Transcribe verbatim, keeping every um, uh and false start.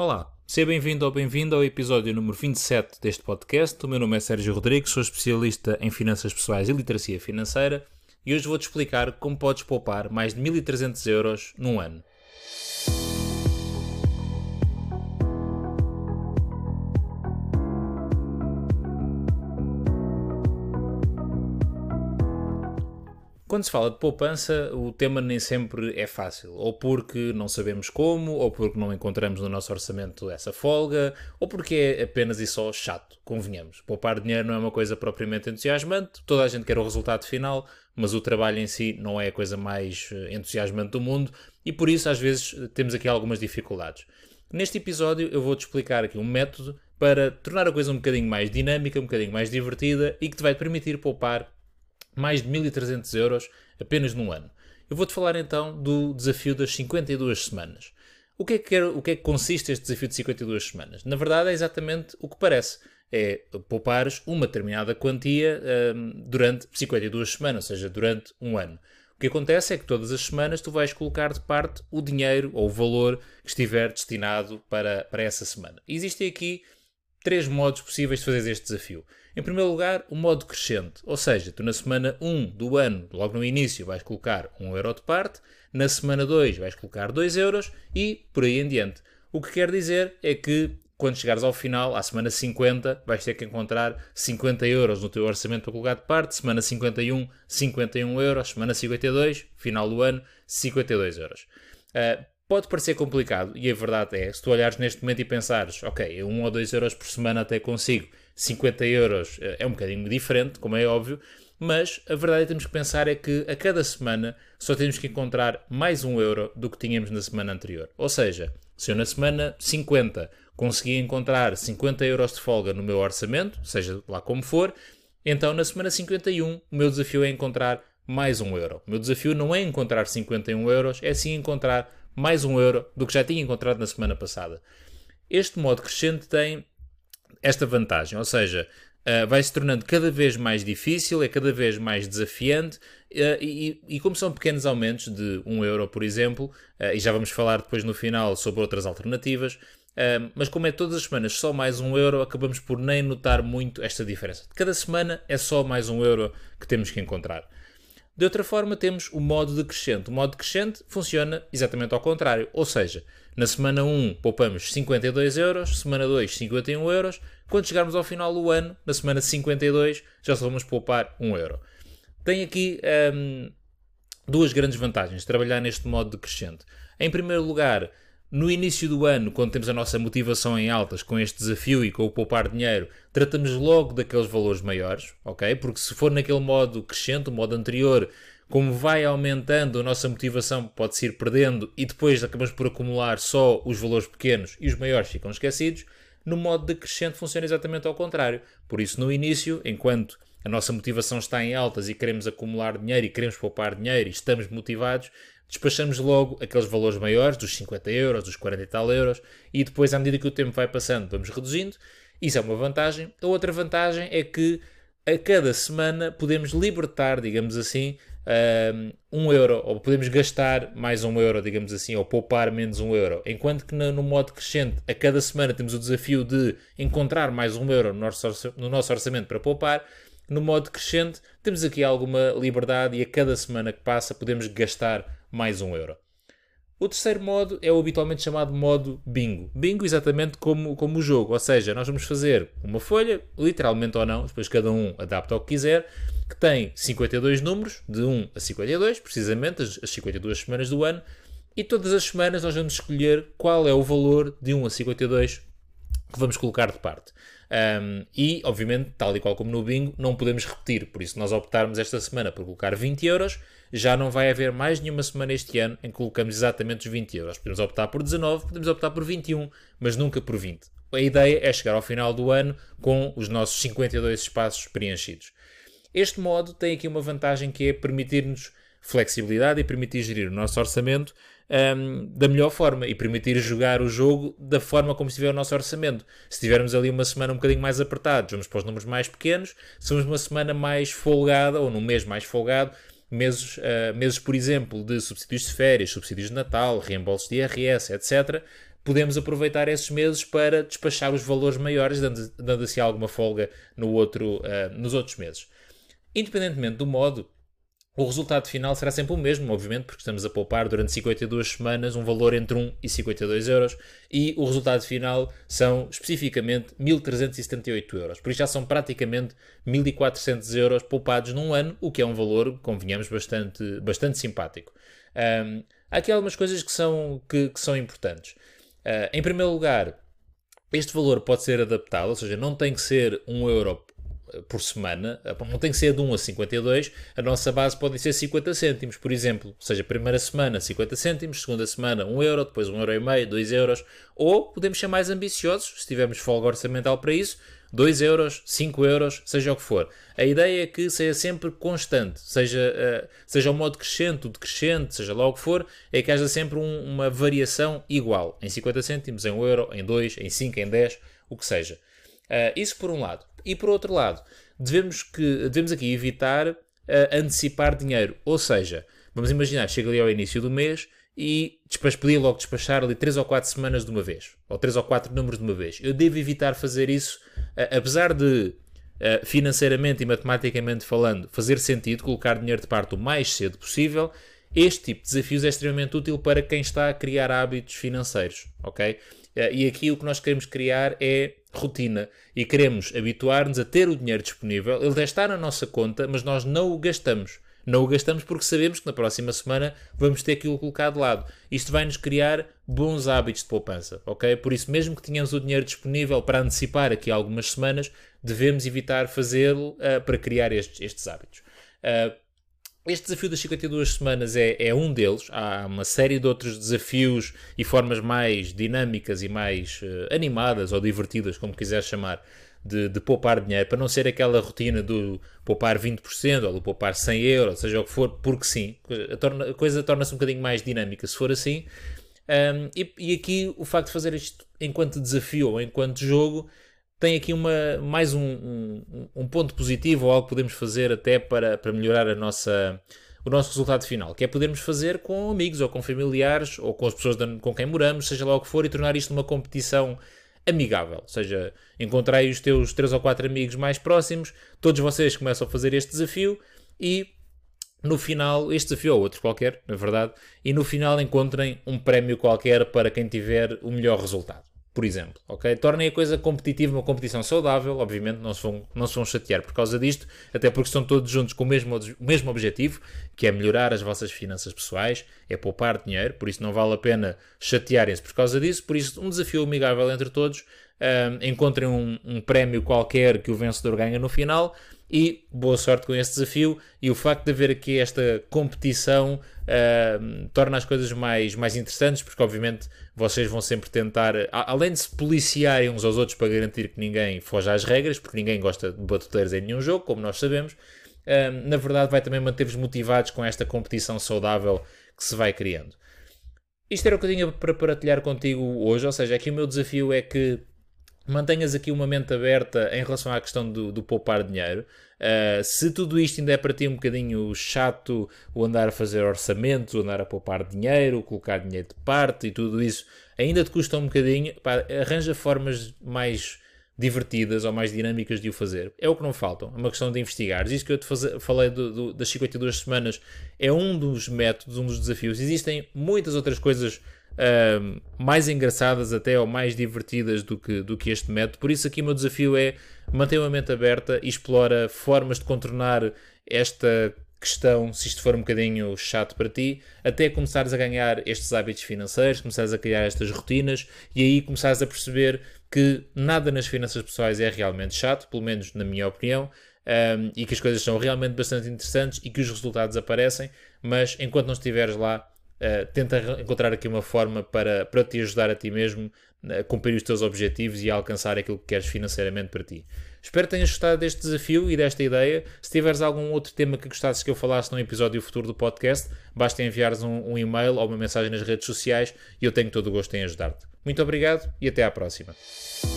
Olá, seja bem-vindo ou bem-vinda ao episódio número vinte e sete deste podcast. O meu nome é Sérgio Rodrigues, sou especialista em finanças pessoais e literacia financeira e hoje vou-te explicar como podes poupar mais de mil e trezentos euros num ano. Quando se fala de poupança, o tema nem sempre é fácil, ou porque não sabemos como, ou porque não encontramos no nosso orçamento essa folga, ou porque é apenas e só chato, convenhamos. Poupar dinheiro não é uma coisa propriamente entusiasmante, toda a gente quer o resultado final, mas o trabalho em si não é a coisa mais entusiasmante do mundo, e por isso às vezes temos aqui algumas dificuldades. Neste episódio eu vou-te explicar aqui um método para tornar a coisa um bocadinho mais dinâmica, um bocadinho mais divertida, e que te vai permitir poupar mais de mil e trezentos euros apenas num ano. Eu vou-te falar então do desafio das cinquenta e duas semanas. O que é que, quer, o que, é que consiste este desafio de cinquenta e duas semanas? Na verdade é exatamente o que parece. É poupares uma determinada quantia hum, durante cinquenta e duas semanas, ou seja, durante um ano. O que acontece é que todas as semanas tu vais colocar de parte o dinheiro ou o valor que estiver destinado para, para essa semana. E existem aqui três modos possíveis de fazer este desafio. Em primeiro lugar, o modo crescente, ou seja, tu na semana um do ano, logo no início, vais colocar um euro de parte, na semana dois vais colocar dois euros e por aí em diante. O que quer dizer é que quando chegares ao final, à semana cinquenta, vais ter que encontrar cinquenta euros no teu orçamento para colocar de parte, semana cinquenta e um, cinquenta e um euros, semana cinquenta e dois, final do ano, cinquenta e dois euros. Uh, Pode parecer complicado, e a verdade é, se tu olhares neste momento e pensares, ok, um ou dois euros por semana até consigo, cinquenta euros é um bocadinho diferente, como é óbvio, mas a verdade é que temos que pensar é que a cada semana só temos que encontrar mais um euro do que tínhamos na semana anterior. Ou seja, se eu na semana cinquenta consegui encontrar cinquenta euros de folga no meu orçamento, seja lá como for, então na semana cinquenta e um o meu desafio é encontrar mais um euro. O meu desafio não é encontrar cinquenta e um euros, é sim encontrar mais um euro do que já tinha encontrado na semana passada. Este modo crescente tem esta vantagem, ou seja, uh, vai se tornando cada vez mais difícil, é cada vez mais desafiante uh, e, e como são pequenos aumentos de um euro, por exemplo, uh, e já vamos falar depois no final sobre outras alternativas, uh, mas como é todas as semanas só mais um euro, acabamos por nem notar muito esta diferença. Cada semana é só mais um euro que temos que encontrar. De outra forma, temos o modo decrescente. O modo decrescente funciona exatamente ao contrário. Ou seja, na semana um poupamos cinquenta e dois euros, semana dois cinquenta e um euros. Quando chegarmos ao final do ano, na semana cinquenta e dois, já só vamos poupar um euro. Tem aqui hum, duas grandes vantagens de trabalhar neste modo decrescente. Em primeiro lugar, no início do ano, quando temos a nossa motivação em altas com este desafio e com o poupar dinheiro, tratamos logo daqueles valores maiores, ok? Porque se for naquele modo crescente, o modo anterior, como vai aumentando a nossa motivação, pode-se ir perdendo e depois acabamos por acumular só os valores pequenos e os maiores ficam esquecidos. No modo decrescente funciona exatamente ao contrário. Por isso, no início, enquanto a nossa motivação está em altas e queremos acumular dinheiro e queremos poupar dinheiro e estamos motivados, despachamos logo aqueles valores maiores, dos cinquenta euros, dos quarenta e tal euros, e depois, à medida que o tempo vai passando, vamos reduzindo. Isso é uma vantagem. A outra vantagem é que a cada semana podemos libertar, digamos assim, um euro, ou podemos gastar mais um euro, digamos assim, ou poupar menos um euro. Enquanto que no modo crescente, a cada semana temos o desafio de encontrar mais um euro no nosso orçamento para poupar. No modo crescente, temos aqui alguma liberdade e a cada semana que passa podemos gastar mais um euro. O terceiro modo é o habitualmente chamado modo bingo. Bingo exatamente como, como o jogo, ou seja, nós vamos fazer uma folha, literalmente ou não, depois cada um adapta ao que quiser, que tem cinquenta e dois números, de um a cinquenta e dois, precisamente, as, as cinquenta e duas semanas do ano, e todas as semanas nós vamos escolher qual é o valor de um a cinquenta e dois que vamos colocar de parte. Um, e, obviamente, tal e qual como no bingo, não podemos repetir. Por isso, nós optarmos esta semana por colocar vinte euros, já não vai haver mais nenhuma semana este ano em que colocamos exatamente os vinte euros. Podemos optar por dezanove, podemos optar por vinte e um, mas nunca por vinte. A ideia é chegar ao final do ano com os nossos cinquenta e dois espaços preenchidos. Este modo tem aqui uma vantagem que é permitir-nos flexibilidade e permitir gerir o nosso orçamento um, da melhor forma e permitir jogar o jogo da forma como estiver o nosso orçamento. Se tivermos ali uma semana um bocadinho mais apertados, vamos para os números mais pequenos. Se formos uma semana mais folgada ou num mês mais folgado, meses, uh, meses, por exemplo, de subsídios de férias, subsídios de Natal, reembolsos de I R S, etcétera, podemos aproveitar esses meses para despachar os valores maiores, dando, dando assim alguma folga no outro, uh, nos outros meses. Independentemente do modo, o resultado final será sempre o mesmo, obviamente, porque estamos a poupar durante cinquenta e duas semanas um valor entre um e cinquenta e dois euros e o resultado final são especificamente mil trezentos e setenta e oito euros. Por isso já são praticamente mil e quatrocentos euros poupados num ano, o que é um valor, convenhamos, bastante, bastante simpático. Um, há aqui algumas coisas que são, que, que são importantes. Uh, em primeiro lugar, este valor pode ser adaptado, ou seja, não tem que ser um euro por semana, não tem que ser de um a cinquenta e dois, a nossa base pode ser cinquenta cêntimos, por exemplo, ou seja, primeira semana cinquenta cêntimos, segunda semana um euro, depois um euro e meio, dois euros, ou podemos ser mais ambiciosos, se tivermos folga orçamental para isso, dois euros, cinco euros, seja o que for. A ideia é que seja sempre constante, seja, uh, seja o modo crescente, o decrescente, seja lá o que for, é que haja sempre um, uma variação igual, em cinquenta cêntimos, em um euro, em dois, em cinco, em dez, o que seja. Uh, isso por um lado. E por outro lado, devemos, que, devemos aqui evitar uh, antecipar dinheiro. Ou seja, vamos imaginar, chega ali ao início do mês e después podia logo despachar ali três ou quatro semanas de uma vez. Ou três ou quatro números de uma vez. Eu devo evitar fazer isso, uh, apesar de, uh, financeiramente e matematicamente falando, fazer sentido colocar dinheiro de parte o mais cedo possível. Este tipo de desafios é extremamente útil para quem está a criar hábitos financeiros, ok? E aqui o que nós queremos criar é rotina e queremos habituar-nos a ter o dinheiro disponível. Ele deve estar na nossa conta, mas nós não o gastamos. Não o gastamos porque sabemos que na próxima semana vamos ter aquilo colocado de lado. Isto vai-nos criar bons hábitos de poupança, ok? Por isso, mesmo que tenhamos o dinheiro disponível para antecipar aqui algumas semanas, devemos evitar fazê-lo uh, para criar estes, estes hábitos. Uh, Este desafio das cinquenta e duas semanas é, é um deles. Há uma série de outros desafios e formas mais dinâmicas e mais uh, animadas ou divertidas, como quiseres chamar, de, de poupar dinheiro, para não ser aquela rotina do poupar vinte por cento ou do poupar cem euros, seja o que for, porque sim. A, torna, a coisa torna-se um bocadinho mais dinâmica se for assim. Um, e, e aqui o facto de fazer isto enquanto desafio ou enquanto jogo tem aqui uma, mais um, um, um ponto positivo ou algo que podemos fazer até para, para melhorar a nossa, o nosso resultado final, que é podermos fazer com amigos ou com familiares ou com as pessoas com quem moramos, seja lá o que for, e tornar isto uma competição amigável. Ou seja, encontrai os teus três ou quatro amigos mais próximos, todos vocês começam a fazer este desafio e no final, este desafio ou outro qualquer, na verdade, e no final encontrem um prémio qualquer para quem tiver o melhor resultado. Por exemplo, ok? Tornem a coisa competitiva, uma competição saudável, obviamente não se, vão, não se vão chatear por causa disto, até porque estão todos juntos com o mesmo, o mesmo objetivo, que é melhorar as vossas finanças pessoais, é poupar dinheiro, por isso não vale a pena chatearem-se por causa disso, por isso um desafio amigável entre todos, um, encontrem um, um prémio qualquer que o vencedor ganha no final e boa sorte com esse desafio. E o facto de haver aqui esta competição uh, torna as coisas mais, mais interessantes, porque obviamente vocês vão sempre tentar, além de se policiarem uns aos outros para garantir que ninguém foge às regras, porque ninguém gosta de batuteiros em nenhum jogo, como nós sabemos, uh, na verdade vai também manter-vos motivados com esta competição saudável que se vai criando. Isto era o que eu tinha para partilhar contigo hoje, ou seja, aqui o meu desafio é que mantenhas aqui uma mente aberta em relação à questão do, do poupar dinheiro. Uh, se tudo isto ainda é para ti um bocadinho chato, o andar a fazer orçamentos, o andar a poupar dinheiro, o colocar dinheiro de parte e tudo isso, ainda te custa um bocadinho, pá, arranja formas mais divertidas ou mais dinâmicas de o fazer. É o que não faltam, é uma questão de investigar. Isso que eu te faze, falei do, do, das cinquenta e duas semanas é um dos métodos, um dos desafios. Existem muitas outras coisas Uh, mais engraçadas até ou mais divertidas do que, do que este método. Por isso aqui o meu desafio é manter uma mente aberta e explora formas de contornar esta questão, se isto for um bocadinho chato para ti, até começares a ganhar estes hábitos financeiros, começares a criar estas rotinas e aí começares a perceber que nada nas finanças pessoais é realmente chato, pelo menos na minha opinião, um, e que as coisas são realmente bastante interessantes e que os resultados aparecem, mas enquanto não estiveres lá, Uh, tenta encontrar aqui uma forma para, para te ajudar a ti mesmo a cumprir os teus objetivos e a alcançar aquilo que queres financeiramente para ti. Espero que tenhas gostado deste desafio e desta ideia. Se tiveres algum outro tema que gostasses que eu falasse num episódio futuro do podcast, basta enviares um, um e-mail ou uma mensagem nas redes sociais e eu tenho todo o gosto em ajudar-te. Muito obrigado e até à próxima.